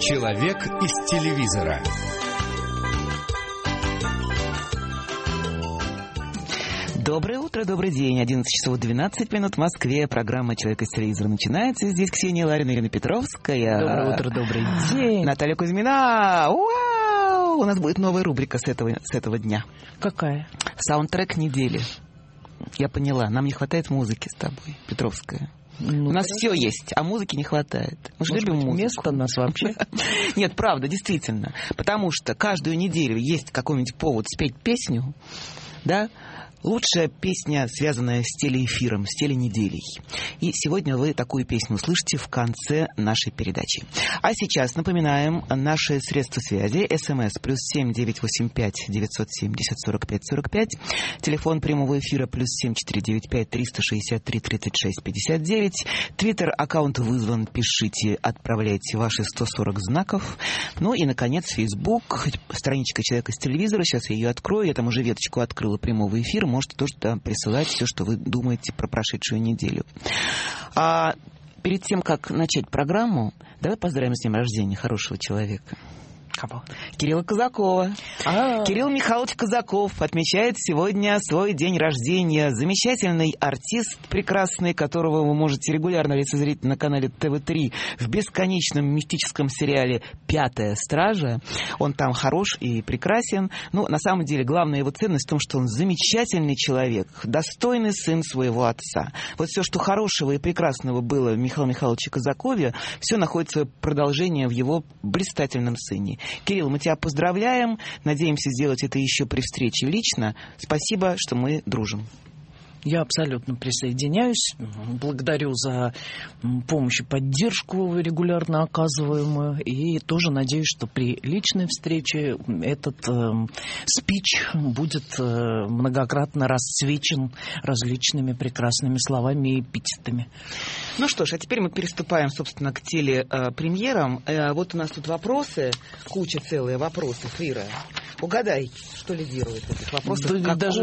Человек из телевизора. Доброе утро, добрый день. 11 часов 12 минут в Москве. Программа «Человек из телевизора» начинается. Здесь Ксения Ларина, Ирина Петровская. Доброе утро, добрый день. Наталья Кузьмина. Вау! У нас будет новая рубрика с этого дня. Какая? Саундтрек недели. Я поняла. Нам не хватает музыки с тобой, Петровская. Ну, у нас все есть, а музыки не хватает. Мы же любим музыку. Место у нас вообще. Нет, правда, действительно. Потому что каждую неделю есть какой-нибудь повод спеть песню, да? Лучшая песня, связанная с телеэфиром, с теленеделей. И сегодня вы такую песню услышите в конце нашей передачи. А сейчас напоминаем наши средства связи. СМС +7 985 970 45 45. Телефон прямого эфира +7 495 363 36 59. Твиттер аккаунт вызван. Пишите, отправляйте ваши 140 знаков. Ну и, наконец, Фейсбук. Страничка «Человека с телевизора». Сейчас я ее открою. Я там уже веточку открыла прямого эфира. Можете тоже там присылать все, что вы думаете про прошедшую неделю. А перед тем, как начать программу, давай поздравим с днем рождения хорошего человека. Кого? Кирилла Казакова. Кирилл Михайлович Казаков отмечает сегодня свой день рождения. Замечательный артист, прекрасный, которого вы можете регулярно лицезреть на канале ТВ3 в бесконечном мистическом сериале «Пятая стража». Он там хорош и прекрасен. Но на самом деле главная его ценность в том, что он замечательный человек, достойный сын своего отца. Вот все, что хорошего и прекрасного было в Михаиле Михайловиче Казакове, все находится продолжение в его блистательном сыне. Кирилл, мы тебя поздравляем. Надеемся сделать это еще при встрече лично. Спасибо, что мы дружим. Я абсолютно присоединяюсь. Благодарю за помощь и поддержку регулярно оказываемую. И тоже надеюсь, что при личной встрече этот спич будет многократно расцвечен различными прекрасными словами и эпитетами. Ну что ж, а теперь мы переступаем, собственно, к телепремьерам. Вот у нас тут вопросы, куча целые вопросов, Ира. Угадай, что лидирует в этих вопросах,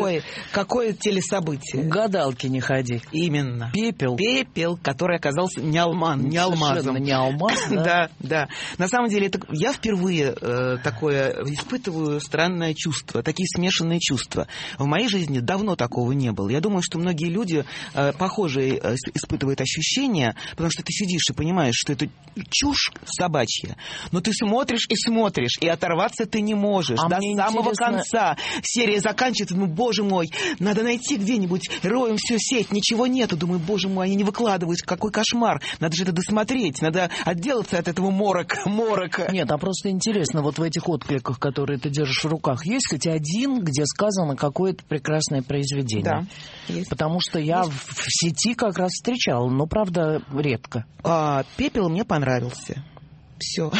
какое телесобытие? Гадалки не ходи. Именно. Пепел. Пепел, который оказался не алмазом. Совершенно не алмаз, да? Да. На самом деле, я впервые такое испытываю странное чувство, такие смешанные чувства. В моей жизни давно такого не было. Я думаю, что многие люди похожие испытывают ощущения, потому что ты сидишь и понимаешь, что это чушь собачья, но ты смотришь, и оторваться ты не можешь. До самого конца серия заканчивается, боже мой, надо найти где-нибудь, роем всю сеть, ничего нету. Думаю, боже мой, они не выкладывают, какой кошмар. Надо же это досмотреть, надо отделаться от этого морока. Нет, а просто интересно, вот в этих откликах, которые ты держишь в руках, есть хоть один, где сказано какое-то прекрасное произведение? Да, есть. Потому что я в сети как раз встречала, но, правда, редко. «Пепел» мне понравился. Все.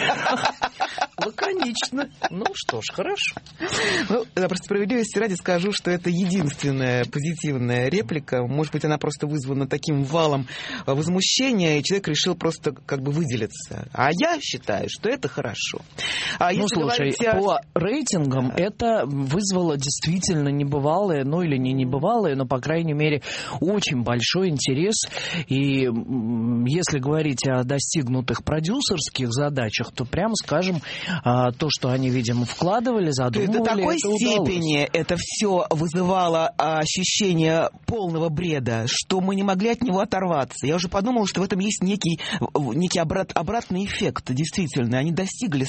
Лаконично. Ну что ж, хорошо. Просто справедливости ради скажу, что это единственная позитивная реплика. Может быть, она просто вызвана таким валом возмущения, и человек решил просто как бы выделиться. А я считаю, что это хорошо. Слушай, по рейтингам это вызвало действительно небывалое, или не небывалое, но, по крайней мере, очень большой интерес. И если говорить о достигнутых продюсерских задачах, то, прямо скажем, то, что они, видимо, вкладывали, задумывали, до такой это степени удалось. Это все вызывало ощущение полного бреда, что мы не могли от него оторваться. Я уже подумала, что в этом есть некий обратный эффект, действительно. Они достигли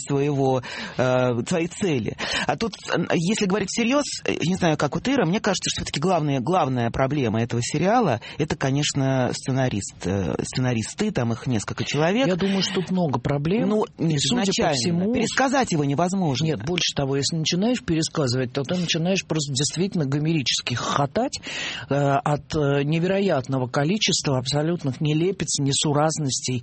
своей цели. А тут, если говорить всерьез, не знаю, как у Ира, мне кажется, что все-таки главная проблема этого сериала, это, конечно, сценаристы, там их несколько человек. Я думаю, что тут много проблем. Судя по всему, пересказать его невозможно. Нет, больше того, если начинаешь пересказывать, то ты начинаешь просто действительно гомерически хохотать от невероятного количества абсолютных нелепиц, несуразностей,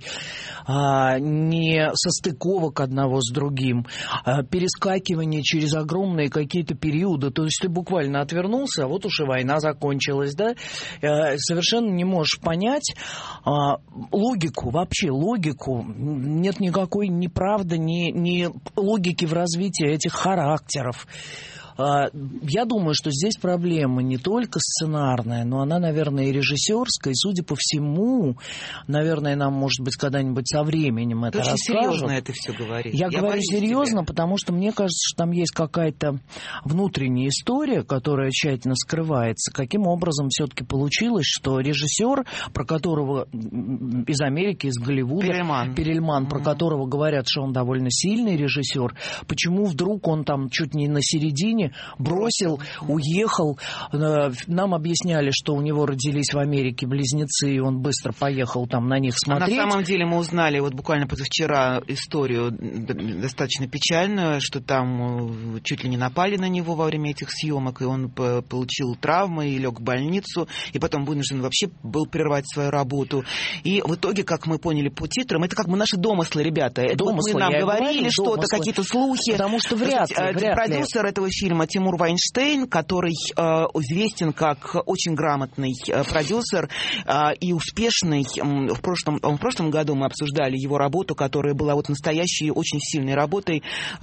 несостыковок одного с другим, перескакивание через огромные какие-то периоды. То есть ты буквально отвернулся, а вот уж и война закончилась, да? Совершенно не можешь понять логику, вообще логику. Нет никакой ни правды, ни логики в развитии этих характеров. Я думаю, что здесь проблема не только сценарная, но она, наверное, и режиссерская. И, судя по всему, наверное, нам, может быть, когда-нибудь со временем это расскажут. Очень серьезно это все говоришь. Я говорю серьезно, потому что мне кажется, что там есть какая-то внутренняя история, которая тщательно скрывается. Каким образом все-таки получилось, что режиссер, про которого из Америки, из Голливуда, Перельман, про которого говорят, что он довольно сильный режиссер, почему вдруг он там чуть не на середине бросил, уехал. Нам объясняли, что у него родились в Америке близнецы, и он быстро поехал там на них смотреть. А на самом деле мы узнали вот буквально позавчера историю достаточно печальную, что там чуть ли не напали на него во время этих съемок, и он получил травмы и лег в больницу, и потом вынужден вообще был прервать свою работу. И в итоге, как мы поняли по титрам, это как бы наши домыслы, ребята. Домыслы, вот мы нам говорили что-то, какие-то слухи. Потому что вряд ли. Продюсер этого фильма Тимур Вайнштейн, который известен как очень грамотный продюсер и успешный. В прошлом году мы обсуждали его работу, которая была вот настоящей, очень сильной работой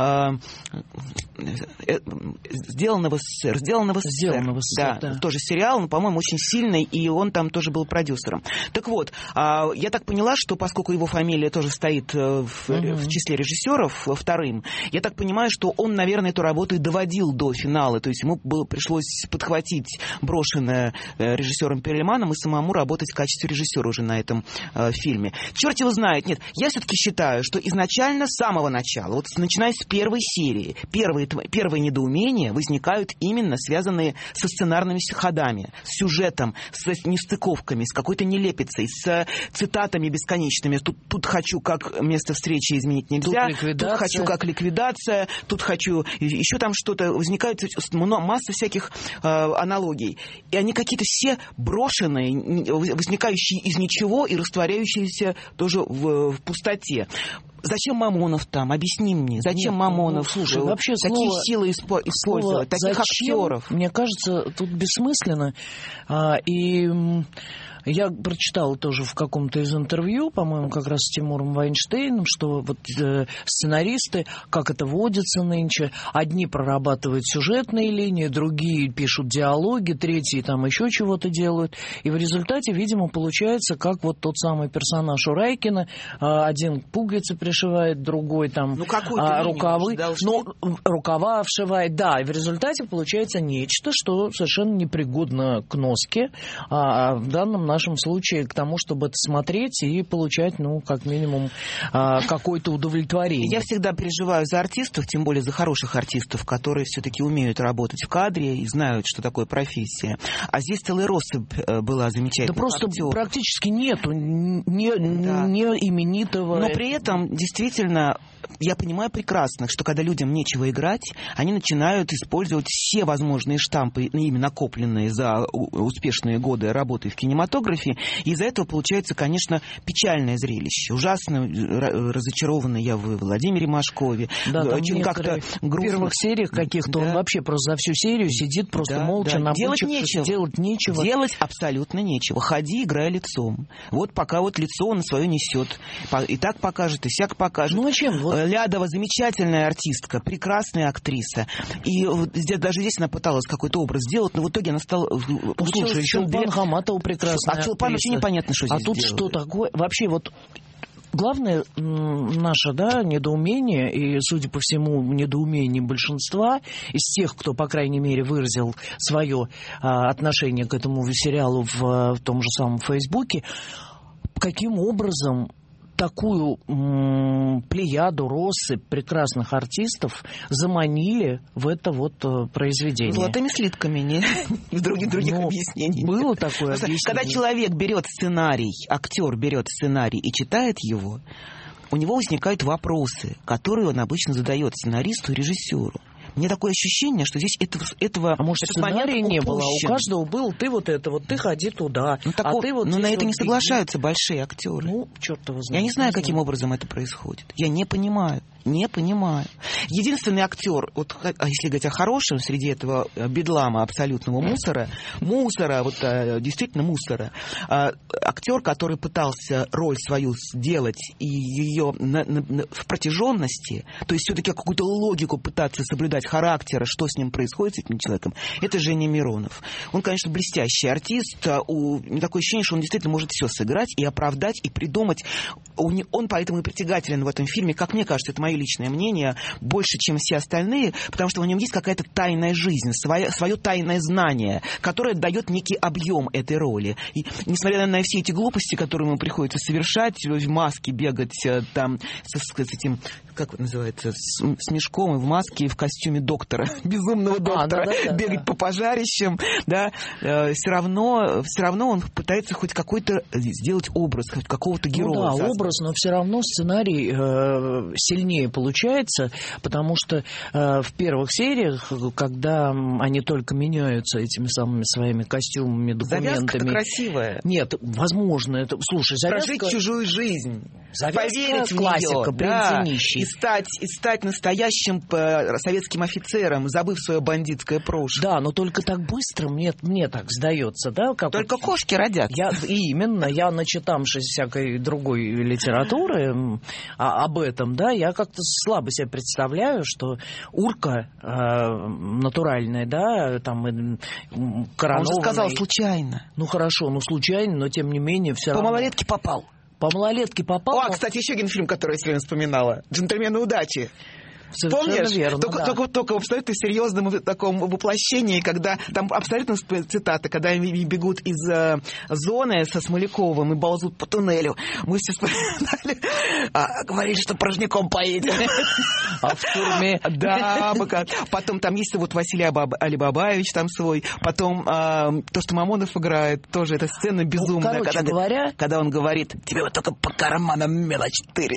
«Сделано в СССР». Да, тоже сериал, но, по-моему, очень сильный, и он там тоже был продюсером. Так вот, я так поняла, что поскольку его фамилия тоже стоит в числе режиссеров вторым, я так понимаю, что он, наверное, эту работу и доводил до финала, то есть ему пришлось подхватить брошенное режиссером Перельманом и самому работать в качестве режиссера уже на этом фильме. Черт его знает, нет, я все-таки считаю, что изначально, с самого начала, вот начиная с первой серии, первые недоумения возникают именно связанные со сценарными ходами, с сюжетом, с нестыковками, с какой-то нелепицей, с цитатами бесконечными. Тут хочу как место встречи изменить нельзя, тут хочу как ликвидация, тут хочу еще там что-то. Возникает масса всяких аналогий. И они какие-то все брошенные, возникающие из ничего и растворяющиеся тоже в пустоте. Зачем Мамонов там? Объясни мне. Зачем Мамонов? Слушай, вообще такие силы использовать, таких актеров? Мне кажется, тут бессмысленно. И я прочитал тоже в каком-то из интервью, по-моему, как раз с Тимуром Вайнштейном, что вот сценаристы, как это водится нынче, одни прорабатывают сюжетные линии, другие пишут диалоги, третьи там еще чего-то делают. И в результате, видимо, получается, как вот тот самый персонаж у Райкина, один пуговицы пришивает, другой там рукавы, рукава вшивает. Да, и в результате получается нечто, что совершенно непригодно к носке, а в данном нашем случае к тому, чтобы это смотреть и получать, как минимум, какое-то удовлетворение. Я всегда переживаю за артистов, тем более за хороших артистов, которые все-таки умеют работать в кадре и знают, что такое профессия. А здесь целая россыпь была замечательных актеров. Да просто практически нету не именитого. Но при этом, действительно, я понимаю прекрасно, что когда людям нечего играть, они начинают использовать все возможные штампы, ими накопленные за успешные годы работы в кинематографе, и из-за этого получается, конечно, печальное зрелище. Ужасно разочарованный я в Владимире Машкове. Да, очень как-то в первых сериях каких-то он вообще просто за всю серию сидит просто молча на делать нечего. Делать абсолютно нечего. Ходи, играй лицом. Вот пока вот лицо он свое несет. И так покажет, и сяк покажет. Ну а чем? Лядова замечательная артистка, прекрасная актриса. И даже здесь она пыталась какой-то образ сделать, но в итоге она стала... Слушай, еще Чулпан Хаматова прекрасная актриса. Чулпан вообще непонятно, что здесь тут делает. Что такое? Вообще главное наше недоумение, и, судя по всему, недоумение большинства из тех, кто, по крайней мере, выразил свое отношение к этому сериалу в том же самом Фейсбуке, каким образом такую плеяду, россыпь прекрасных артистов заманили в это произведение. Золотыми слитками, не других объяснений. Было такое объяснение. Когда человек берет сценарий, актер берет сценарий и читает его, у него возникают вопросы, которые он обычно задает сценаристу и режиссеру. Мне такое ощущение, что здесь этого... А может, сценария не было, а у каждого был, ты ты ходи туда, но на это не соглашаются большие актеры. Черт его знает. Я не знаю, каким образом это происходит. Я не понимаю. Единственный актер, если говорить о хорошем, среди этого бедлама абсолютного мусора, действительно мусора, актер, который пытался роль свою сделать и ее в протяженности, то есть все-таки какую-то логику пытаться соблюдать сказать, характера, что с ним происходит, с этим человеком, это Женя Миронов. Он, конечно, блестящий артист. Такое ощущение, что он действительно может все сыграть и оправдать, и придумать. Он поэтому и притягателен в этом фильме, как мне кажется, это мое личное мнение, больше, чем все остальные, потому что в нем есть какая-то тайная жизнь, свое тайное знание, которое дает некий объем этой роли. И несмотря на все эти глупости, которые ему приходится совершать, в маске бегать там с этим, как это называется, с мешком и в маске, и в костюме доктора, безумного доктора, бегать по пожарищам, да, все равно он пытается хоть какой-то сделать образ, хоть какого-то героя. Ну да, образ, но все равно сценарий сильнее получается, потому что в первых сериях, когда они только меняются этими самыми своими костюмами, документами... Завязка-то красивая. Нет, возможно, это... Слушай, завязка... Прожить чужую жизнь. Завязка поверить в классика, нее, да, и стать настоящим советским офицером, забыв свое бандитское прошлое. Да, но только так быстро, мне так сдается, да? Как только кошки родятся. Я начитавшись всякой другой литературы об этом, да, я как-то слабо себе представляю, что урка натуральная, да, там коронованная. Он же сказал случайно. Ну хорошо, случайно, но тем не менее все равно. По малолетке попал. По малолетке попал. Кстати, еще один фильм, который я сегодня вспоминала. «Джентльмены удачи». Совершенно помнишь? Верно, только в абсолютно серьезном таком воплощении, когда там абсолютно цитата, когда они бегут из зоны со Смоляковым и ползут по туннелю. Мы все вспоминали, говорили, что порожняком поедем. А в турме? Да, потом там есть вот Василий Алибабаевич там свой, потом то, что Мамонов играет, тоже эта сцена безумная. Когда он говорит, тебе вот только по карманам мелочь тырить.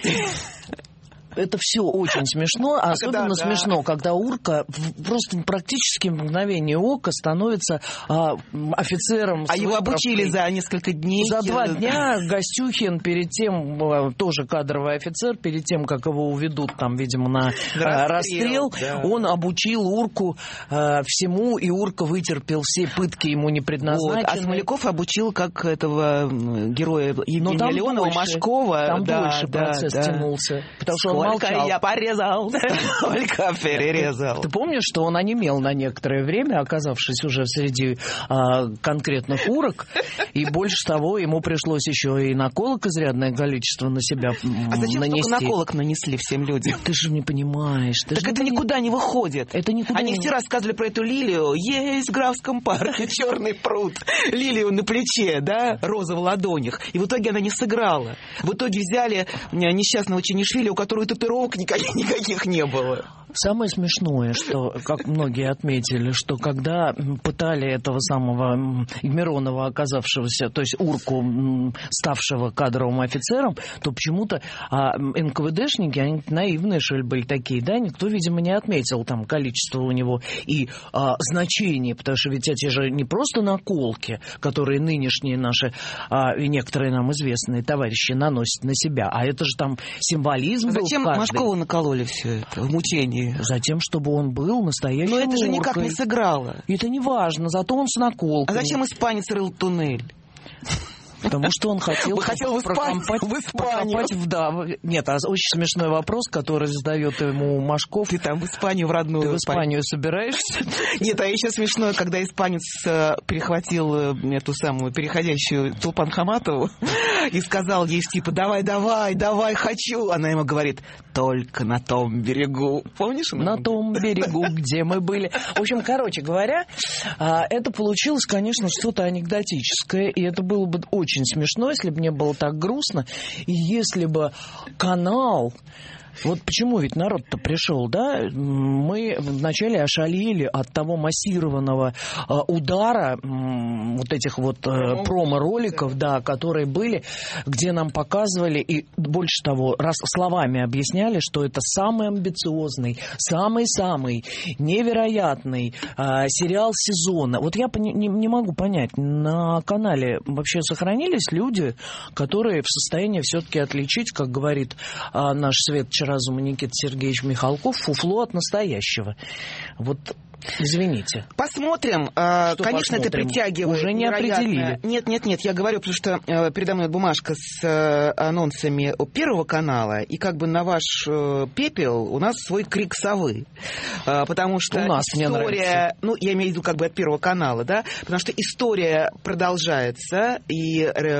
Это все очень смешно, особенно смешно, когда урка просто практически в мгновение ока становится офицером. А его обучили за несколько дней. За 2 дня Гостюхин перед тем, тоже кадровый офицер, перед тем, как его уведут там, видимо, на расстрел, он обучил урку всему, и урка вытерпел все пытки ему не предназначенные. А Смоляков обучил как этого героя Евгения Леонова, Машкова. Там дольше процесс тянулся, потому что он Сколько я порезал, только перерезал. Ты помнишь, что он онемел на некоторое время, оказавшись уже среди конкретных урок, и больше того, ему пришлось еще и наколок изрядное количество на себя нанести. А зачем столько наколок нанесли всем людям? Ты же не понимаешь. Так это никуда не выходит. Они все рассказывали про эту лилию. Есть в Графском парке черный пруд. Лилию на плече, да, роза в ладонях. И в итоге она не сыграла. В итоге взяли несчастного Чанишвили, у которого татуировок никаких не было. Самое смешное, что, как многие отметили, что когда пытали этого самого Миронова, оказавшегося, то есть урку, ставшего кадровым офицером, то почему-то НКВДшники, они наивные, что ли, были такие, да, никто, видимо, не отметил там количество у него и значение, потому что ведь эти же не просто наколки, которые нынешние наши и некоторые нам известные товарищи наносят на себя, а это же там символизм был. Зачем Машкову накололи все это в мучении? Затем, чтобы он был настоящим уркой. Но это же никак не сыграло. Это не важно, зато он с наколкой. А зачем испанец рыл туннель? Потому что он хотел прокопать Нет, очень смешной вопрос, который задает ему Машков. Ты там в Испанию в родную. Ты в Испанию собираешься? Нет, а еще смешно, когда испанец перехватил эту самую переходящую Чулпан Хаматову и сказал ей типа давай, хочу. Она ему говорит, только на том берегу. Помнишь? На том берегу, где мы были. В общем, короче говоря, это получилось, конечно, что-то анекдотическое, и это было бы очень смешно, если бы не было так грустно, и если бы канал... Вот почему ведь народ-то пришел, да? Мы вначале ошалели от того массированного удара вот этих вот промо-роликов, да, которые были, где нам показывали и больше того, словами объясняли, что это самый амбициозный, самый-самый невероятный сериал сезона. Вот я не могу понять, на канале вообще сохранились люди, которые в состоянии все-таки отличить, как говорит наш светоч разума Никита Сергеевич Михалков, фуфло от настоящего. Вот Извините. Посмотрим. Конечно, это притягивает. Уже не определили. Нет, я говорю, потому что передо мной бумажка с анонсами Первого канала, и как бы на ваш пепел у нас свой крик совы. Потому что у нас история... я имею в виду как бы от Первого канала, да? Потому что история продолжается, и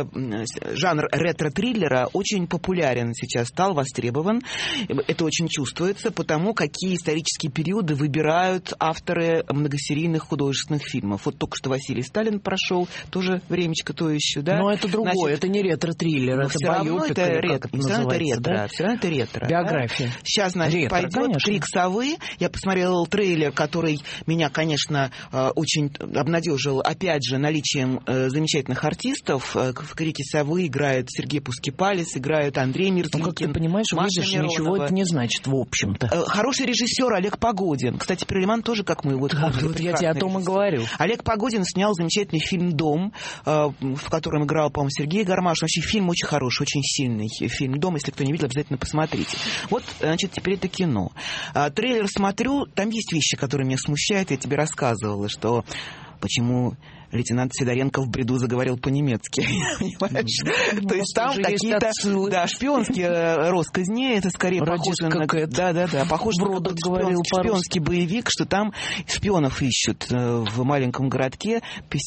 жанр ретро-триллера очень популярен сейчас, стал востребован. Это очень чувствуется, потому какие исторические периоды выбирают авторы многосерийных художественных фильмов. Вот только что Василий Сталин прошел, тоже времечко то еще, да? Но это другое, это не ретро-триллер, это байопик, как это называется, да? Все равно это ретро. Биография. Да? Сейчас, значит, пойдет «Крик совы». Я посмотрел трейлер, который меня, конечно, очень обнадежил, опять же, наличием замечательных артистов. В «Крике совы» играет Сергей Пускипалис, играет Андрей Мерзликин. Как ты понимаешь, видишь, ничего это не значит, в общем-то. Хороший режиссер Олег Погодин. Кстати, Перельман тоже, как мы его... Вот я тебе о том и говорю. Олег Погодин снял замечательный фильм «Дом», в котором играл, по-моему, Сергей Гармаш. Вообще фильм очень хороший, очень сильный фильм «Дом». Если кто не видел, обязательно посмотрите. Вот, значит, теперь это кино. Трейлер смотрю, там есть вещи, которые меня смущают. Я тебе рассказывала, что почему... лейтенант Сидоренко в бреду заговорил по-немецки. Понимаешь? То есть там какие-то шпионские росказни, это скорее похоже на... Да, похоже на шпионский боевик, что там шпионов ищут в маленьком городке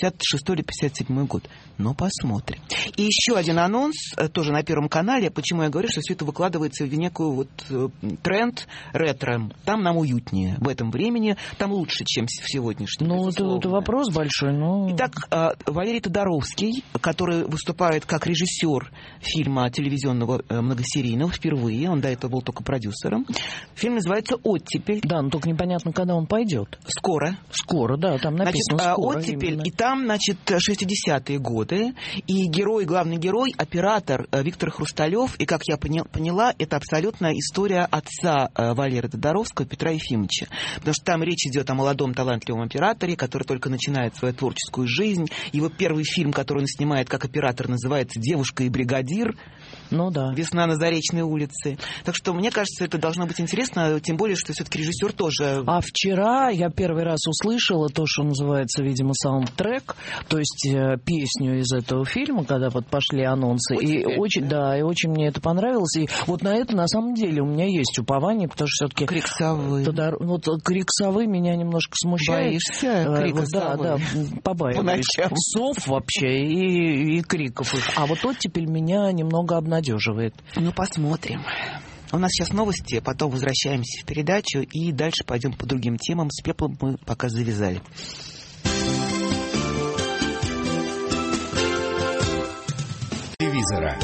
56 или 57 год. Но посмотрим. И еще один анонс, тоже на Первом канале. Почему я говорю, что все это выкладывается в некую вот тренд ретро. Там нам уютнее в этом времени, там лучше, чем в сегодняшнем. Ну, это вопрос большой, но... Итак, Валерий Тодоровский, который выступает как режиссер фильма телевизионного многосерийного впервые, он до этого был только продюсером. Фильм называется «Оттепель». Да, но только непонятно, когда он пойдет. Скоро. Скоро, да, там написано «скоро». «Оттепель», именно. и там, значит, 60-е годы, и главный герой, оператор Виктор Хрусталев, и, как я поняла, это абсолютно история отца Валерия Тодоровского, Петра Ефимовича. Потому что там речь идет о молодом талантливом операторе, который только начинает свою творческую жизнь. Его первый фильм, который он снимает как оператор, называется «Девушка и бригадир». Ну да. «Весна на Заречной улице». Так что, мне кажется, это должно быть интересно, тем более, что все-таки режиссер тоже... А вчера я первый раз услышала то, что называется, видимо, саундтрек, то есть песню из этого фильма, когда вот пошли анонсы. И очень мне это понравилось. И вот на это, на самом деле, у меня есть упование, потому что все-таки... «Крик совы». Вот «Крик совы» меня немножко смущает. Боишься крика совы? Да, побаиваюсь. Сов вообще и криков их. А вот «Оттепель» меня немного обнадеживает. Ну, посмотрим. У нас сейчас новости, потом возвращаемся в передачу и дальше пойдем по другим темам. С пеплом мы пока завязали. Телевизора.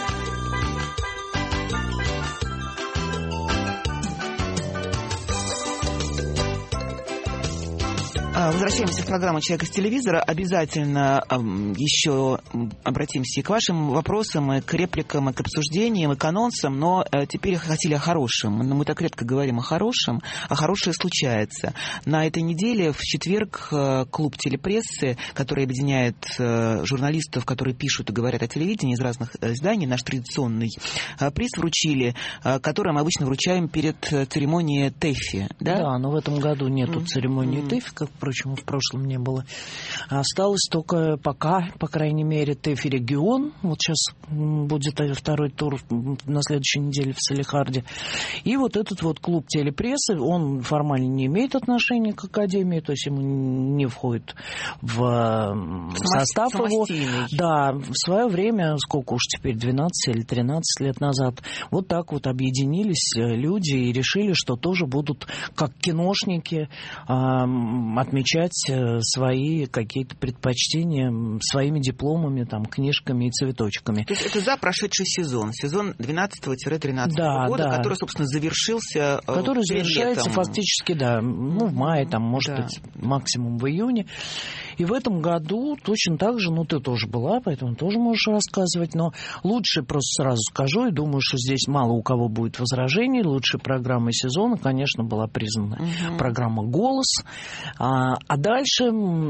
Возвращаемся в программу «Человек из телевизора». Обязательно еще обратимся и к вашим вопросам, и к репликам, и к обсуждениям, и к анонсам, но теперь хотели о хорошем. Мы так редко говорим о хорошем, а хорошее случается. На этой неделе, в четверг, клуб телепрессы, который объединяет журналистов, которые пишут и говорят о телевидении из разных изданий, наш традиционный приз вручили, который мы обычно вручаем перед церемонией ТЭФИ. Да, но в этом году нету церемонии ТЭФИ, как, впрочем, в прошлом не было. Осталось только пока, по крайней мере, ТЭФИ регион. Вот сейчас будет второй тур на следующей неделе в Салехарде. И вот этот вот клуб телепрессы, он формально не имеет отношения к Академии, то есть ему не входит в состав его. Да, в свое время, сколько уж теперь, 12 или 13 лет назад, вот так вот объединились люди и решили, что тоже будут, как киношники, отмечать свои какие-то предпочтения своими дипломами, там, книжками и цветочками. То есть это за прошедший сезон 12-13 года, да. Который, собственно, завершился который завершается фактически, в мае, там, может быть, максимум в июне. И в этом году точно так же, ты тоже была, поэтому тоже можешь рассказывать, но лучше, просто сразу скажу, и думаю, что здесь мало у кого будет возражений, лучшей программой сезона, конечно, была признана программа «Голос». А дальше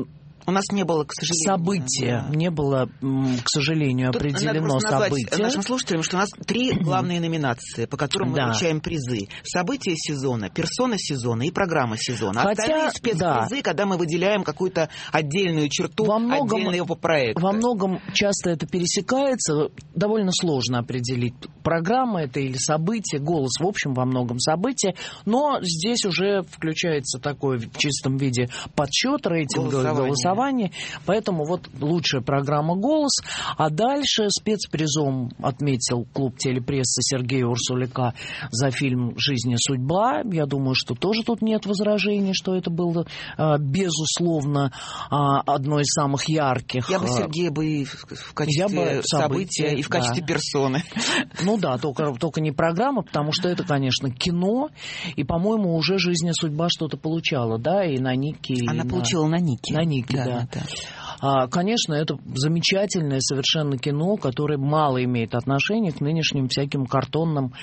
У нас не было, к сожалению... События. Не было, к сожалению, определено события. Нашим слушателям, что у нас 3 главные номинации, по которым мы получаем призы. События сезона, персона сезона и программа сезона. Остальные спецпризы, когда мы выделяем какую-то отдельную черту, отдельный его проект. Во многом часто это пересекается. Довольно сложно определить, программа это или событие. «Голос» в общем во многом событие. Но здесь уже включается такой в чистом виде подсчет, рейтинговое голосование. Поэтому вот лучшая программа «Голос». А дальше спецпризом отметил клуб телепрессы Сергея Урсуляка за фильм «Жизнь и судьба». Я думаю, что тоже тут нет возражений, что это было, безусловно, одно из самых ярких. Я бы Сергея и в качестве события, и в качестве персоны. Ну да, только не программа, потому что это, конечно, кино. И, по-моему, уже «Жизнь и судьба» что-то получала, да, и на Нике. Она получила на Нике. На Нике, да. Конечно, это замечательное совершенно кино, которое мало имеет отношения к нынешним всяким картонным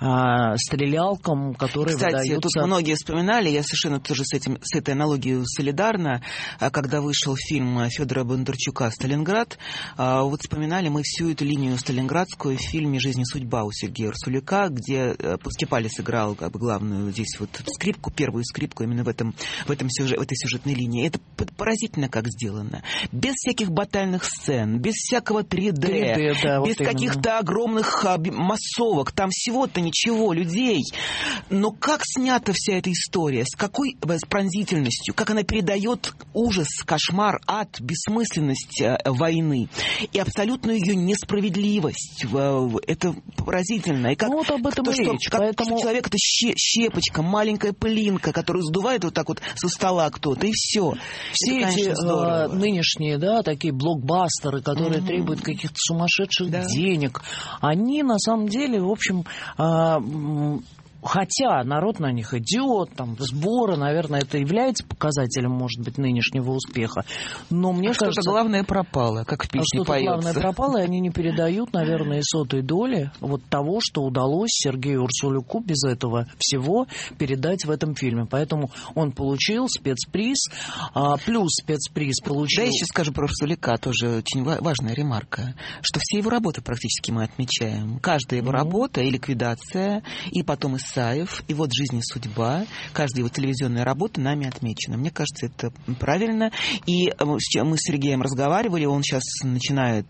стрелялкам, которые выдаются. Кстати, тут многие вспоминали, я совершенно тоже с этой аналогией солидарна, когда вышел фильм Федора Бондарчука «Сталинград», вот вспоминали мы всю эту линию сталинградскую в фильме «Жизнь и судьба» у Сергея Урсуляка, где Скипалис сыграл главную здесь вот скрипку, первую скрипку именно в этой сюжетной линии. Это поразительно, как сделано. Без всяких батальных сцен, без всякого 3D, да, без каких-то огромных массовок, там всего-то ничего, людей. Но как снята вся эта история, с какой пронзительностью, как она передает ужас, кошмар, ад, бессмысленность войны и абсолютную ее несправедливость. Это поразительно. И как, вот об этом речь. Поэтому... человек — это щепочка, маленькая пылинка, которую сдувает вот так вот со стола кто-то, и все. Все это, эти нынешние, да, такие блокбастеры, которые требуют каких-то сумасшедших денег, они на самом деле, в общем... Хотя народ на них идет, там, сборы, наверное, это является показателем, может быть, нынешнего успеха. Но мне кажется... Что-то главное пропало, как в песне поется. Что-то главное пропало, и они не передают, наверное, и сотой доли вот того, что удалось Сергею Урсуляку без этого всего передать в этом фильме. Поэтому он получил спецприз, плюс спецприз получил... Да, я еще скажу про Урсуляка, тоже очень важная ремарка, что все его работы практически мы отмечаем. Каждая его работа и «Ликвидация», и потом Исаев, и вот «Жизнь и судьба», каждая его телевизионная работа нами отмечена. Мне кажется, это правильно. И мы с Сергеем разговаривали, он сейчас начинает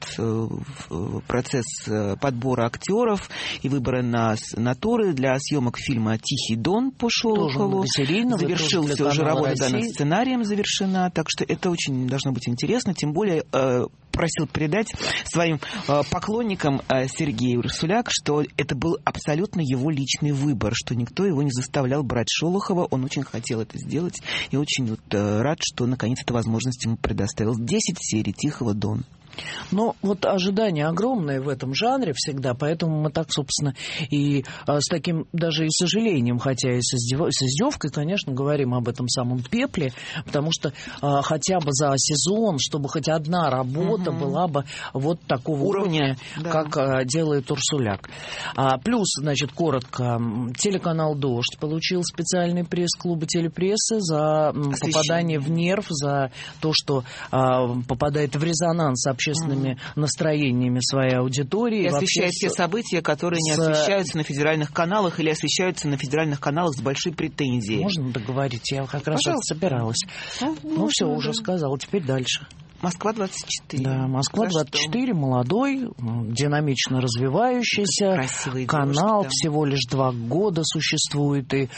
процесс подбора актеров и выбора на туры для съемок фильма «Тихий Дон» по Шолохову. Завершился уже работа над сценарием, завершена, так что это очень должно быть интересно, тем более просил передать своим поклонникам Сергея Урсуляк, что это был абсолютно его личный выбор, что никто его не заставлял брать Шолохова, он очень хотел это сделать и очень рад, что наконец эта возможность ему предоставил. 10 серий «Тихого Дона». Но вот ожидания огромные в этом жанре всегда, поэтому мы так, собственно, и с таким даже и сожалением, хотя и с издевкой, конечно, говорим об этом самом «Пепле», потому что хотя бы за сезон, чтобы хоть одна работа была бы вот такого уровня, как делает Урсуляк. Плюс, значит, коротко, телеканал «Дождь» получил специальный приз клуба телепрессы за попадание в нерв, за то, что попадает в резонанс с общественными настроениями своей аудитории. И освещает все события, которые не освещаются на федеральных каналах или освещаются на федеральных каналах с большой претензией. Можно договорить? Я как раз это собиралась. Ну все, уже сказала. Теперь дальше. Москва-24. Да, Москва-24, молодой, динамично развивающийся канал, всего лишь 2 года существует, и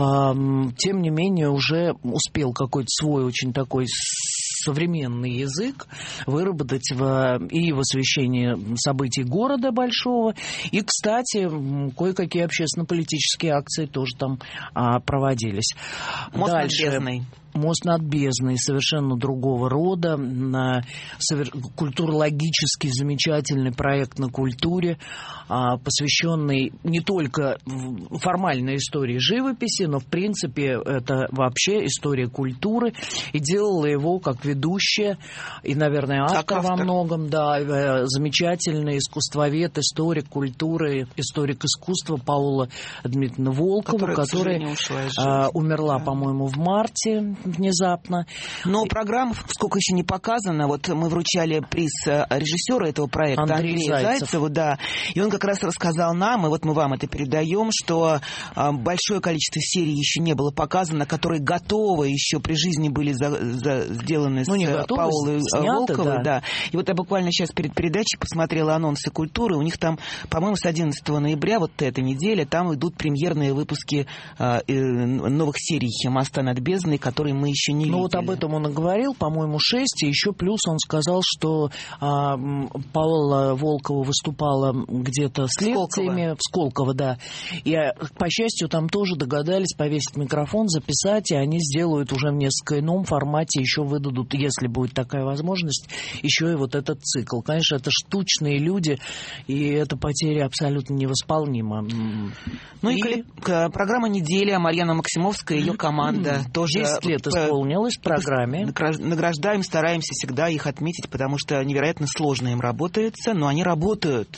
тем не менее уже успел какой-то свой очень такой современный язык выработать и в освещении событий города большого, и, кстати, кое-какие общественно-политические акции тоже там проводились. Мост над бездной. «Мост над бездной» совершенно другого рода, культурологически замечательный проект на культуре, посвященный не только формальной истории живописи, но в принципе это вообще история культуры, и делала его как ведущая и, наверное, автор во многом, да, замечательный искусствовед, историк культуры, историк искусства Паула Дмитриевна Волкова, которая умерла, по-моему, в марте внезапно. Но программ сколько еще не показано. Вот мы вручали приз режиссера этого проекта Андрею Зайцеву, да, и он как раз рассказал нам, и вот мы вам это передаем, что большое количество серий еще не было показано, которые готовы еще при жизни были сделаны с Паолой Волковой. Да. И вот я буквально сейчас перед передачей посмотрела анонсы «Культуры». У них там, по-моему, с 11 ноября, вот эта неделя, там идут премьерные выпуски новых серий «Моста над бездной», которые мы еще не видели. Ну вот об этом он и говорил, по-моему, 6. И еще плюс он сказал, что Паола Волкова выступала где-то с лекциями в Сколково, да. И, по счастью, там тоже догадались повесить микрофон, записать, и они сделают уже в несколько ином формате, еще выдадут, если будет такая возможность, еще и вот этот цикл. Конечно, это штучные люди, и эта потеря абсолютно невосполнима. Ну и программа «Неделя», Марьяна Максимовская и ее команда тоже 10 лет исполнилось в программе. Награждаем, стараемся всегда их отметить, потому что невероятно сложно им работается, но они работают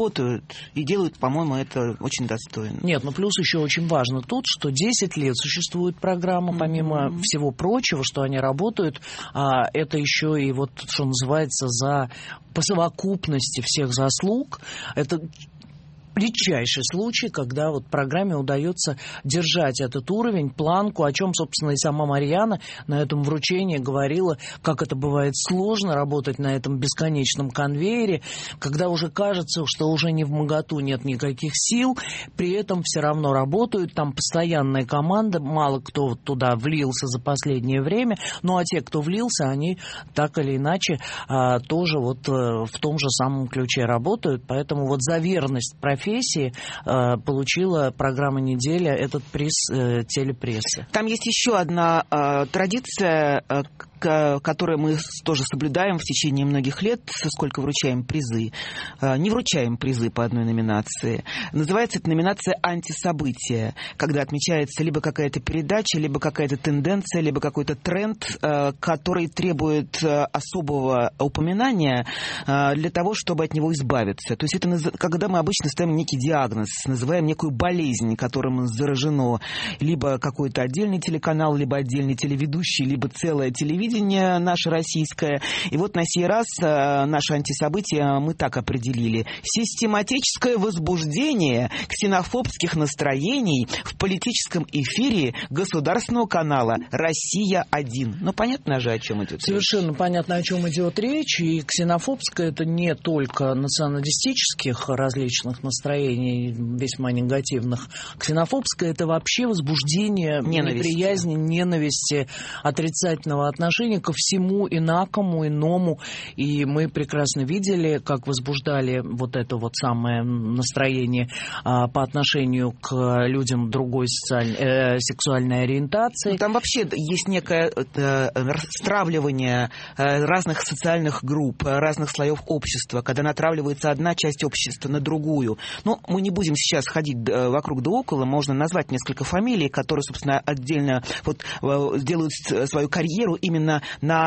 и делают, по-моему, это очень достойно. Нет, ну плюс еще очень важно тут, что 10 лет существует программа, помимо всего прочего, что они работают, это еще и вот, что называется, по совокупности всех заслуг, это редчайший случай, когда вот программе удается держать этот уровень, планку, о чем, собственно, и сама Марьяна на этом вручении говорила, как это бывает сложно работать на этом бесконечном конвейере, когда уже кажется, что уже не вмоготу нет никаких сил, при этом все равно работают, там постоянная команда, мало кто туда влился за последнее время, ну а те, кто влился, они так или иначе тоже вот в том же самом ключе работают, поэтому вот за верность профессии получила программа «Неделя» этот приз телепрессы. Там есть еще одна традиция, которые мы тоже соблюдаем в течение многих лет, сколько вручаем призы. Не вручаем призы по одной номинации. Называется эта номинация «Антисобытия», когда отмечается либо какая-то передача, либо какая-то тенденция, либо какой-то тренд, который требует особого упоминания для того, чтобы от него избавиться. То есть это когда мы обычно ставим некий диагноз, называем некую болезнь, которым заражено либо какой-то отдельный телеканал, либо отдельный телеведущий, либо целое телевидение наше российское. И вот на сей раз наше антисобытие мы так определили. Систематическое возбуждение ксенофобских настроений в политическом эфире государственного канала «Россия-1». Ну, понятно же, о чем идет речь. Совершенно понятно, о чем идет речь. И ксенофобское — это не только националистических различных настроений, весьма негативных. Ксенофобское — это вообще возбуждение неприязни, ненависти, отрицательного отношения ко всему инакому, иному. И мы прекрасно видели, как возбуждали вот это вот самое настроение по отношению к людям другой сексуальной ориентации. Там вообще есть некое стравливание разных социальных групп, разных слоев общества, когда натравливается одна часть общества на другую. Но мы не будем сейчас ходить вокруг да около, можно назвать несколько фамилий, которые, собственно, отдельно вот делают свою карьеру именно на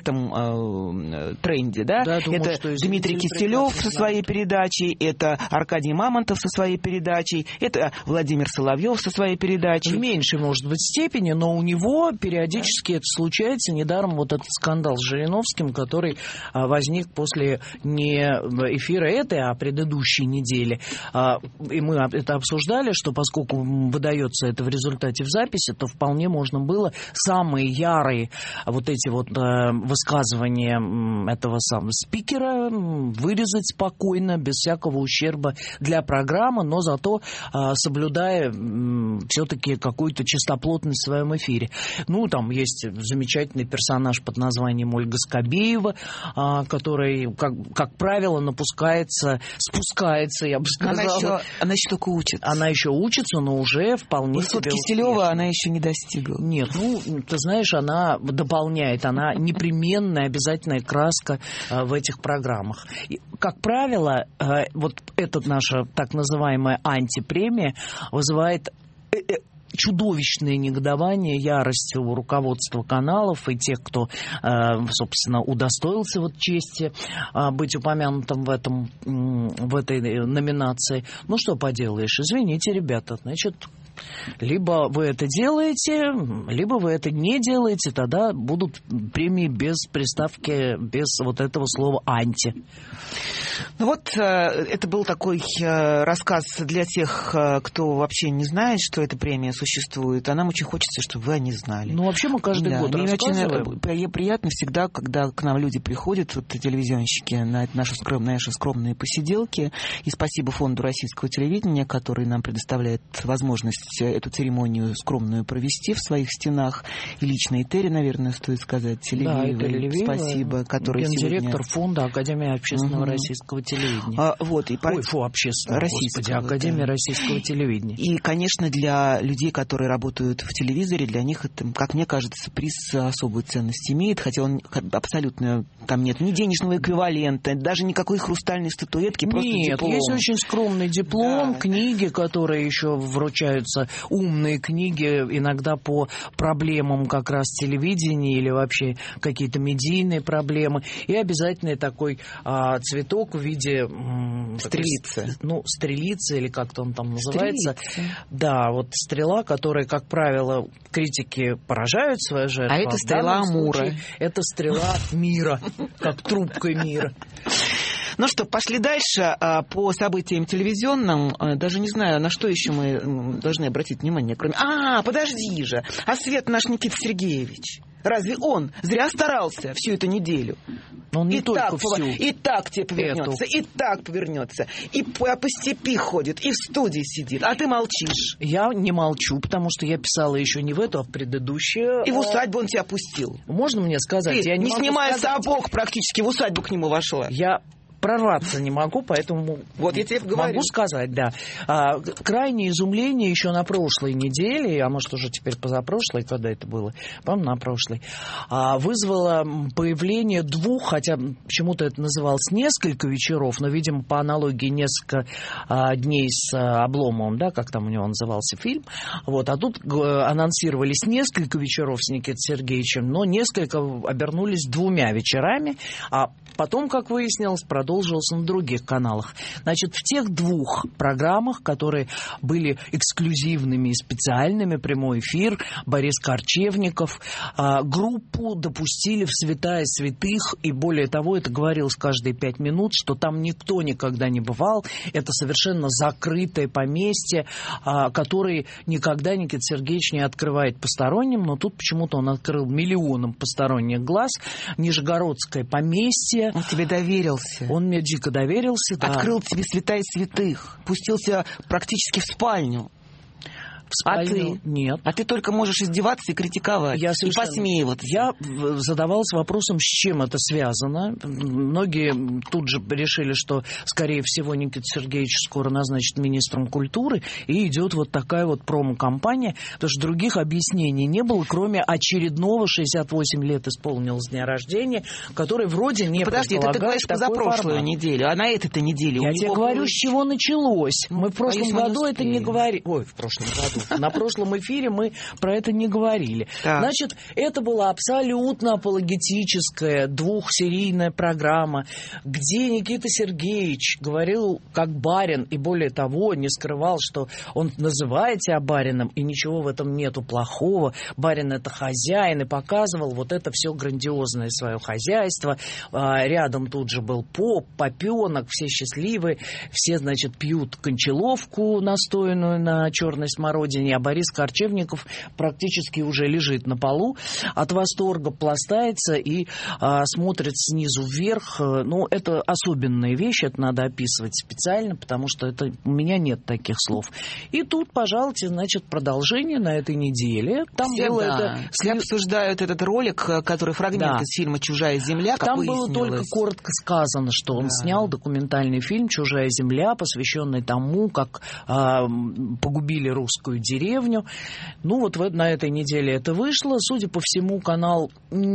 этом тренде. Да? Да, думаю, это Дмитрий Кистелев со своей передачей, это Аркадий Мамонтов со своей передачей, это Владимир Соловьев со своей передачей. В меньшей, может быть, степени, но у него периодически это случается. Недаром вот этот скандал с Жириновским, который возник после не эфира этой, а предыдущей недели. И мы это обсуждали, что поскольку выдается это в результате в записи, то вполне можно было самые ярые вот эти вот высказывания этого самого спикера вырезать спокойно, без всякого ущерба для программы, но зато соблюдая все-таки какую-то чистоплотность в своем эфире. Ну, там есть замечательный персонаж под названием Ольга Скобеева, который, как правило, спускается, я бы сказала. Она еще только учится. Она еще учится, но уже вполне высот Киселева она еще не достигла. Нет, ты знаешь, она дополняет, она непременная, обязательная краска в этих программах. И, как правило, вот эта наша так называемая антипремия вызывает чудовищное негодование, ярость у руководства каналов и тех, кто, собственно, удостоился вот чести быть упомянутым в этой номинации. Ну, что поделаешь, извините, ребята, значит, Либо вы это делаете, либо вы это не делаете, тогда будут премии без приставки, без вот этого слова «анти». Ну вот, это был такой рассказ для тех, кто вообще не знает, что эта премия существует. А нам очень хочется, чтобы вы о ней знали. Ну, вообще мы каждый год рассказываем. Очень приятно всегда, когда к нам люди приходят, вот телевизионщики, на наши скромные посиделки. И спасибо Фонду российского телевидения, который нам предоставляет возможность эту церемонию скромную провести в своих стенах. И лично Этери, наверное, стоит сказать, Левиевой. Спасибо, который гендиректор Фонда Академии общественного российского телевидения. Общественного, господи, Академия российского телевидения. И, конечно, для людей, которые работают в телевизоре, для них это, как мне кажется, приз особую ценность имеет, хотя он абсолютно, там нет ни денежного эквивалента, даже никакой хрустальной статуэтки, просто диплом. Есть очень скромный диплом, книги, которые еще вручаются, умные книги, иногда по проблемам как раз телевидения или вообще какие-то медийные проблемы, и обязательно такой цветок в виде стрелицы. Стрелицы, или как-то он там называется. Стрелица. Да, вот стрела, которая, как правило, критики поражают свою жертву. А это стрела Амура. Это стрела мира, как трубка мира. Ну что, пошли дальше по событиям телевизионным. Даже не знаю, на что еще мы должны обратить внимание, кроме... подожди же! А Свет наш Никита Сергеевич... Разве он зря старался всю эту неделю? Он не только всю. И так тебе повернется, и так повернется. И по степи ходит, и в студии сидит. А ты молчишь. Я не молчу, потому что я писала еще не в эту, а в предыдущую. И в усадьбу он тебя пустил. Можно мне сказать? Ты, не снимая сапог, практически в усадьбу к нему вошла. Я прорваться не могу, поэтому вот я тебе говорю. Могу сказать, да. Крайнее изумление еще на прошлой неделе, а может уже теперь позапрошлой, когда это было, по-моему, на прошлой, вызвало появление двух, хотя почему-то это называлось несколько вечеров, но, видимо, по аналогии несколько дней с Обломовым, да, как там у него назывался фильм, вот, а тут анонсировались несколько вечеров с Никитой Сергеевичем, но несколько обернулись двумя вечерами, а потом, как выяснилось, продолжилось на других каналах. Значит, в тех двух программах, которые были эксклюзивными и специальными, прямой эфир, Борис Корчевников, группу допустили в святая святых, и более того, это говорилось каждые 5 минут, что там никто никогда не бывал. Это совершенно закрытое поместье, которое никогда Никита Сергеевич не открывает посторонним, но тут почему-то он открыл миллионам посторонних глаз. Нижегородское поместье. Он тебе доверился. Он мне дико доверился, да. Открыл тебе святая святых. Пустился практически в спальню. А ты? Нет. А ты только можешь издеваться и критиковать, и посмеиваться. Я задавалась вопросом, с чем это связано. Многие тут же решили, что, скорее всего, Никита Сергеевич скоро назначит министром культуры, и идет вот такая вот промо-компания, потому что других объяснений не было, кроме очередного 68 лет исполнилось дня рождения, который вроде не Подожди, это ты говоришь позапрошлую неделю, а на этой-то неделе я тебе говорю, с чего началось. Мы в прошлом году это не говорили. Ой, в прошлом году. На прошлом эфире мы про это не говорили. Так. Значит, это была абсолютно апологетическая двухсерийная программа, где Никита Сергеевич говорил как барин, и более того, не скрывал, что он называет себя барином, и ничего в этом нету плохого. Барин — это хозяин, и показывал вот это все грандиозное свое хозяйство. Рядом тут же был поп, попенок, все счастливы, все, значит, пьют кончаловку, настоянную на черной смородине, а Борис Корчевников практически уже лежит на полу, от восторга пластается и смотрит снизу вверх. Ну, это особенная вещь, это надо описывать специально, потому что это, у меня нет таких слов. И тут, пожалуйста, значит, продолжение на этой неделе. Там все, было все обсуждают этот ролик, который фрагмент из фильма «Чужая земля», как там выяснилось. Было только коротко сказано, что он снял документальный фильм «Чужая земля», посвященный тому, как погубили русскую деревню. Ну, вот на этой неделе это вышло. Судя по всему, канал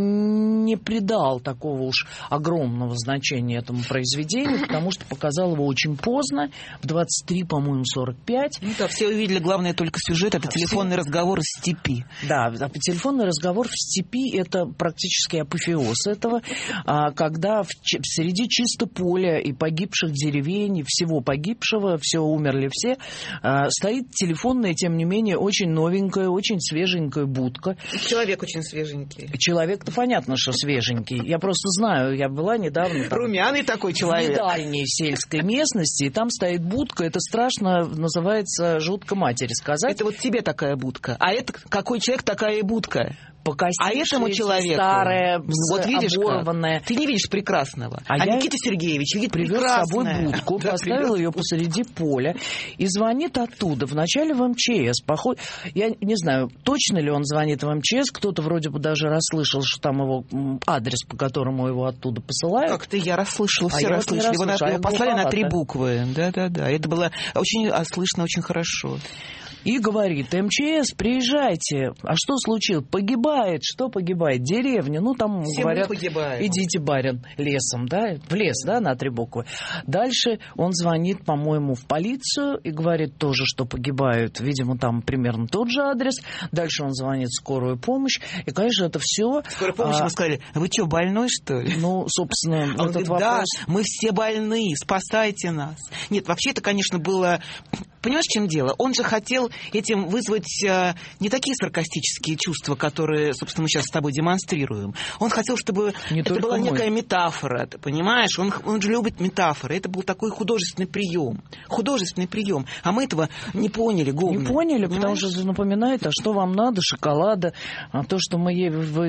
не придал такого уж огромного значения этому произведению, потому что показал его очень поздно, в 23, по-моему, 45. Ну да, все увидели, главное, только сюжет, это телефонный разговор в степи. Да, телефонный разговор в степи — это практически апофеоз этого, когда среди чисто поля и погибших деревень, и всего погибшего, все умерли все, стоит телефонная тем не менее, очень новенькая, очень свеженькая будка. Человек очень свеженький. Человек-то понятно, что свеженький. Я просто знаю, я была недавно... Румяный такой человек. В дальней сельской местности, и там стоит будка, это страшно, называется, жутко матери сказать. Это вот тебе такая будка. А это какой человек, такая и будка. А этому человеку, старая, вот видишь, оборванная. Ты не видишь прекрасного. А Никита Сергеевич видит привез с собой будку, поставил ее посреди поля и звонит оттуда. Вначале в МЧС. Я не знаю, точно ли он звонит в МЧС. Кто-то вроде бы даже расслышал, что там его адрес, по которому его оттуда посылают. Как-то я расслышала, все расслышали. Его послали на 3 буквы. Да-да-да. Это было очень слышно, очень хорошо. И говорит: МЧС, приезжайте. А что случилось? Погибает. Что погибает? Деревня. Ну, там все говорят, идите, барин, лесом, да? В лес, да, на 3 буквы. Дальше он звонит, по-моему, в полицию и говорит тоже, что погибают. Видимо, там примерно тот же адрес. Дальше он звонит в скорую помощь. И, конечно, это все... Скорая помощь, мы сказали: вы что, больной, что ли? Ну, собственно, этот говорит, вопрос... Да, мы все больны, спасайте нас. Нет, вообще это, конечно, было... Понимаешь, в чем дело? Он же хотел этим вызвать не такие саркастические чувства, которые, собственно, мы сейчас с тобой демонстрируем. Он хотел, чтобы это была некая метафора, ты понимаешь? Он же любит метафоры. Это был такой художественный прием. Художественный прием. А мы этого не поняли, Говна. Не поняли, потому что напоминает, а что вам надо, шоколада, а то, что мы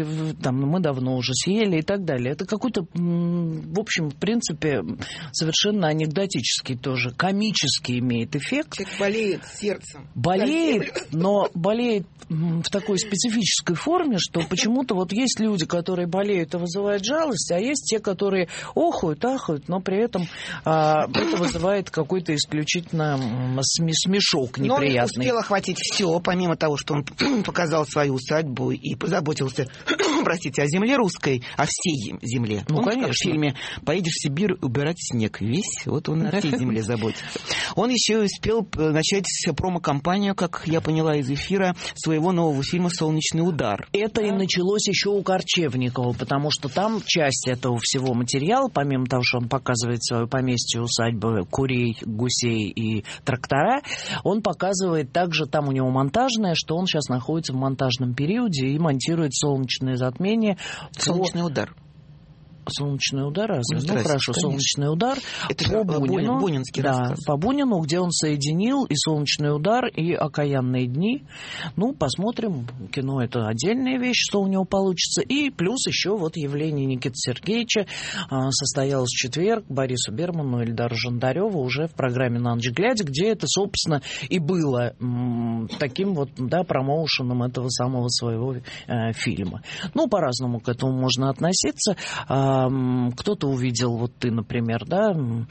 давно уже съели и так далее. Это какой-то, в общем, в принципе, совершенно анекдотический тоже, комический имеет эффект. Болеет сердцем. Болеет, но болеет в такой специфической форме, что почему-то вот есть люди, которые болеют и вызывают жалость, а есть те, которые охают, ахают, но при этом это вызывает какой-то исключительно смешок неприятный. Но он успел охватить все, помимо того, что он показал свою усадьбу и позаботился, простите, о земле русской, о всей земле. Ну, он, конечно. В фильме «Поедешь в Сибирь убирать снег» весь, вот он о всей земле заботится. Он еще успел начать промо-компанию, как я поняла из эфира, своего нового фильма «Солнечный удар». Это и началось еще у Корчевникова, потому что там часть этого всего материала, помимо того, что он показывает свое поместье, усадьбы, курей, гусей и трактора, он показывает также, там у него монтажное, что он сейчас находится в монтажном периоде и монтирует «Солнечное затмение». «Солнечный удар». «Солнечный удар», разве? Ну, хорошо, конечно. «Солнечный удар». Это по Бунину, бунинский рассказ. По Бунину, где он соединил и «Солнечный удар», и «Окаянные дни». Ну, посмотрим. Кино — это отдельная вещь, что у него получится. И плюс еще вот явление Никиты Сергеевича состоялось в четверг Борису Берману и Эльдару Жандареву уже в программе «На ночь глядя», где это, собственно, и было таким вот, да, промоушеном этого самого своего фильма. Ну, по-разному к этому можно относиться. Кто-то увидел, вот ты, например, да,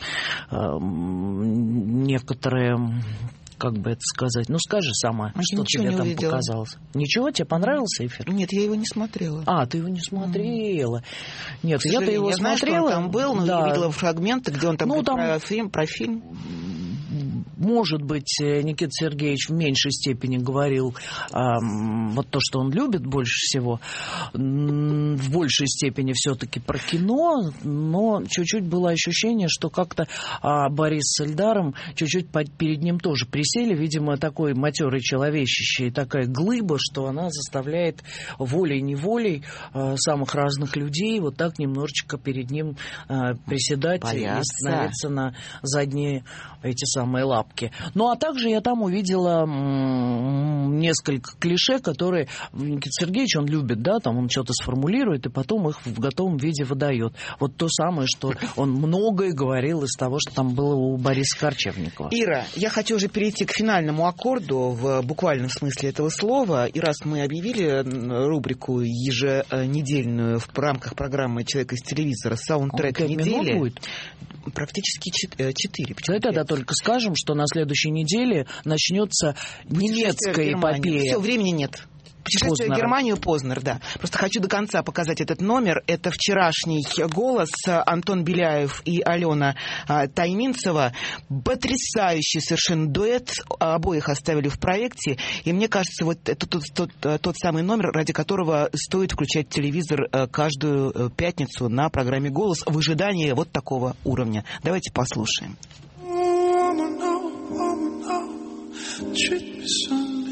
некоторые, как бы это сказать, ну скажи сама, что тебе там показалось. Ничего? Тебе понравился эфир? Нет, я его не смотрела. А, ты его не смотрела. Нет, я-то его смотрела. Знаю, что он там был, но я видела фрагменты, где он там, про фильм. Может быть, Никита Сергеевич в меньшей степени говорил вот то, что он любит больше всего, в большей степени все-таки про кино, но чуть-чуть было ощущение, что как-то Борис с Эльдаром чуть-чуть перед ним тоже присели, видимо, такой матерый человечище и такая глыба, что она заставляет волей-неволей самых разных людей вот так немножечко перед ним приседать и становиться на задние эти самые лапки. Ну, а также я там увидела несколько клише, которые Никита Сергеевич, он любит, да, там он что-то сформулирует и потом их в готовом виде выдает. Вот то самое, что он многое говорил из того, что там было у Бориса Корчевникова. Ира, я хочу уже перейти к финальному аккорду в буквальном смысле этого слова. И раз мы объявили рубрику еженедельную в рамках программы «Человек из телевизора» «Саундтрек недели», практически 4. Тогда только скажем, что на следующей неделе начнется немецкая эпопея. Все, времени нет. Путешествие в Германию, Познер, да. Просто хочу до конца показать этот номер. Это вчерашний «Голос», Антон Беляев и Алена Тайминцева. Потрясающий совершенно дуэт. Обоих оставили в проекте. И мне кажется, вот это тот самый номер, ради которого стоит включать телевизор каждую пятницу на программе «Голос» в ожидании вот такого уровня. Давайте послушаем.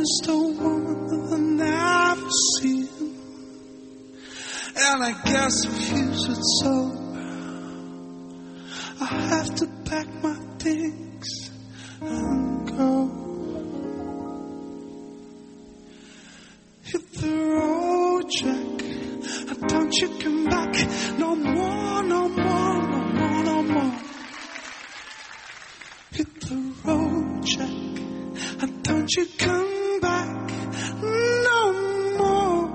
finest old woman that I've never seen. And I guess if you said so, I have to pack my things and go. Hit the road, Jack, and don't you come back no more, no more, no more, no more. Hit the road, Jack, and don't you come back no more.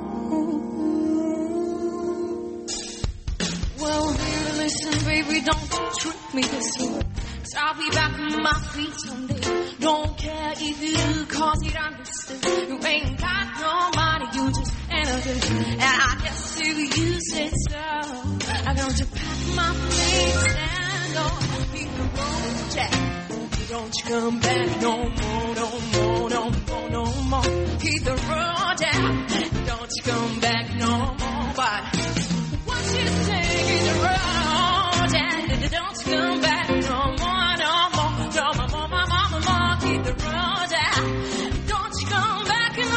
Well, baby, listen, baby, don't you trick me this way. 'Cause I'll be back on my feet someday. Don't care if you cause it understood. You ain't got no money, you just entered. And I guess if you said so, I'm going to pack my things and go. Hit the road, Jack. Don't you come back no more, no more, no more, no more. Hit the road, Jack. Don't you come back no more. But what you say, hit the road, Jack. Don't you come back no more, no more, no more, more, more, more, more. Hit the road, Jack. Don't you come back no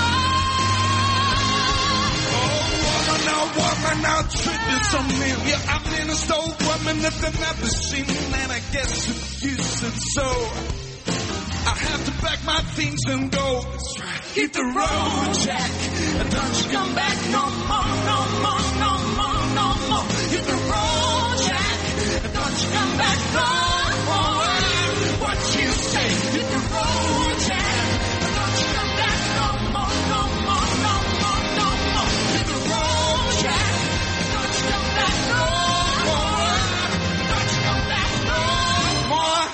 more. Oh, woman, now treat me so mean. Yeah, I've been a old woman that I've never seen. And I guess if you said so, I have to pack my things and go. Hit the road, Jack, and don't you come back no more, no more, no more, no more. Hit the road, Jack, and don't you come back no more. What you say? Hit the road, Jack, and don't you come back no more, no more, no more, no more. Hit the road, Jack, and don't you come back no more. Don't you come back no more.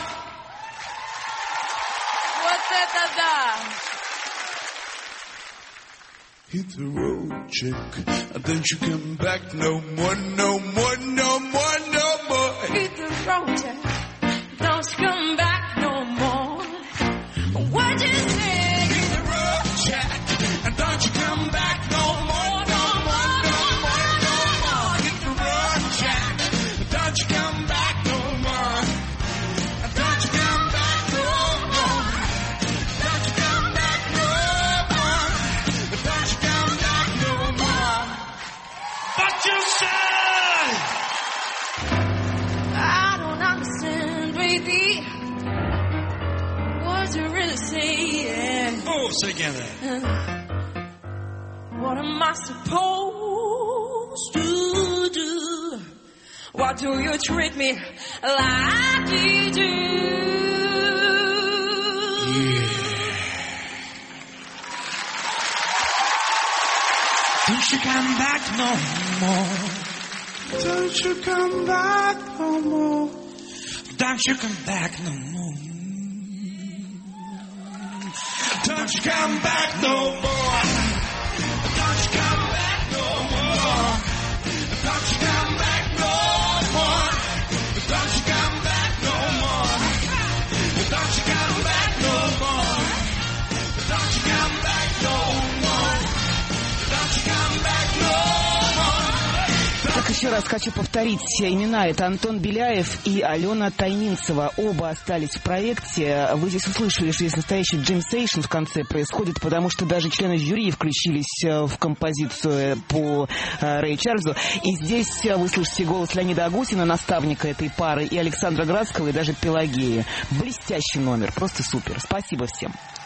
Вот это да! Hit the road, Jack, and don't you come back no more, no more, no more, no more. Hit the road, Jack. Don't you come back no more. What'd you say? Hit the road, Jack, and don't you come back no more, no more, no more, no more. Hit the road, Jack, and don't you come back no more. And don't you come back no more. Don't you come back no more. And don't you come back no more. What you say? I don't understand, baby. What you really saying? Oh, say again then. What am I supposed to do? Why do you treat me like you do? Don't you come back no more. Don't you come back no more. Don't you come back no more. Don't you come back no more. Don't you come back no more. Don't you come back no more. Don't you come back no more. Don't you come back no more. Don't you come back no more. Don't you come back no more. Так, еще раз хочу повторить имена. Это Антон Беляев и Алена Тайнинцева. Оба остались в проекте. Вы здесь услышали, что здесь настоящий джемсейшн в конце происходит, потому что даже члены жюри включились в композицию по Рэю Чарльзу. И здесь вы слышите голос Леонида Агутина, наставника этой пары, и Александра Градского, и даже Пелагеи. Блестящий номер, просто супер. Спасибо всем.